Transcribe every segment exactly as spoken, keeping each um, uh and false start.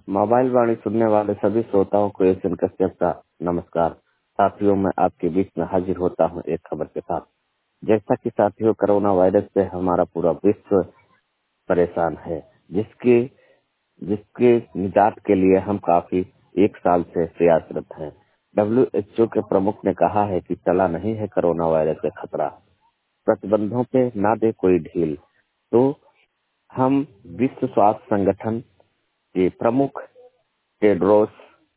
Mobile वाणी सुनने वाले सभी श्रोताओं को एस एन कश्यप का नमस्कार। साथियों, मैं आपके बीच में हाजिर होता हूं एक खबर के साथ। जैसा कि साथियों, कोरोना वायरस से हमारा पूरा विश्व परेशान है, जिसके जिसके निजात के लिए हम काफी एक साल से प्रयासरत हैं। डब्ल्यू एच ओ के प्रमुख ने कहा है कि चला नहीं है कोरोना वायरस का खतरा, प्रतिबंधों पे ना दे कोई ढील। तो हम विश्व स्वास्थ्य संगठन के प्रमुख टेड्रोस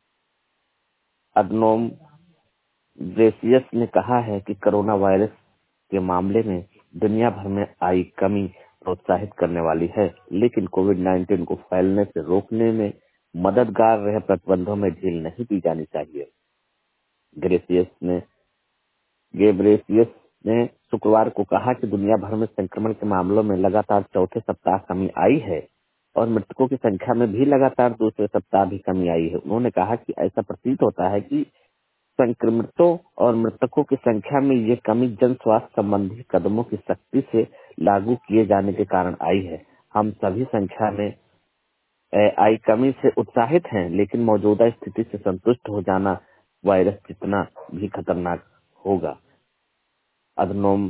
अदनोम ब्रेसियस ने कहा है कि कोरोना वायरस के मामले में दुनिया भर में आई कमी प्रोत्साहित करने वाली है, लेकिन कोविड नाइन्टीन को फैलने से रोकने में मददगार रहे प्रतिबंधों में ढील नहीं दी जानी चाहिए। ग्रेसियस ने गेब्रेसियस ने शुक्रवार को कहा कि दुनिया भर में संक्रमण के मामलों में लगातार चौथे सप्ताह कमी आई है और मृतकों की संख्या में भी लगातार दूसरे सप्ताह भी कमी आई है। उन्होंने कहा कि ऐसा प्रतीत होता है कि संक्रमितों और मृतकों की संख्या में ये कमी जन स्वास्थ्य संबंधी कदमों की सख्ती से लागू किए जाने के कारण आई है। हम सभी संख्या में आई कमी से उत्साहित हैं, लेकिन मौजूदा स्थिति से संतुष्ट हो जाना वायरस जितना भी खतरनाक होगा। अदनोम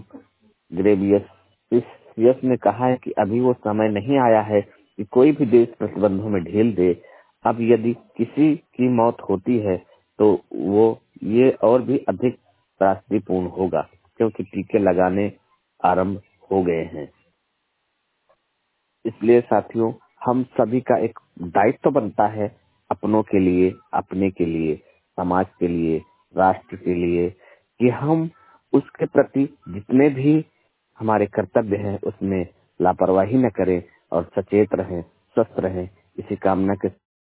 ग्रेबियस ने कहा है कि अभी वो समय नहीं आया है कि कोई भी देश प्रतिबंधों में ढील दे। अब यदि किसी की मौत होती है तो वो ये और भी अधिक त्रासदीपूर्ण होगा, क्योंकि टीके लगाने आरंभ हो गए हैं। इसलिए साथियों, हम सभी का एक दायित्व बनता है अपनों के लिए, अपने के लिए, समाज के लिए, राष्ट्र के लिए, कि हम उसके प्रति जितने भी हमारे कर्तव्य हैं उसमें लापरवाही न करें और सचेत रहें, स्वस्थ रहें। इसी कामना के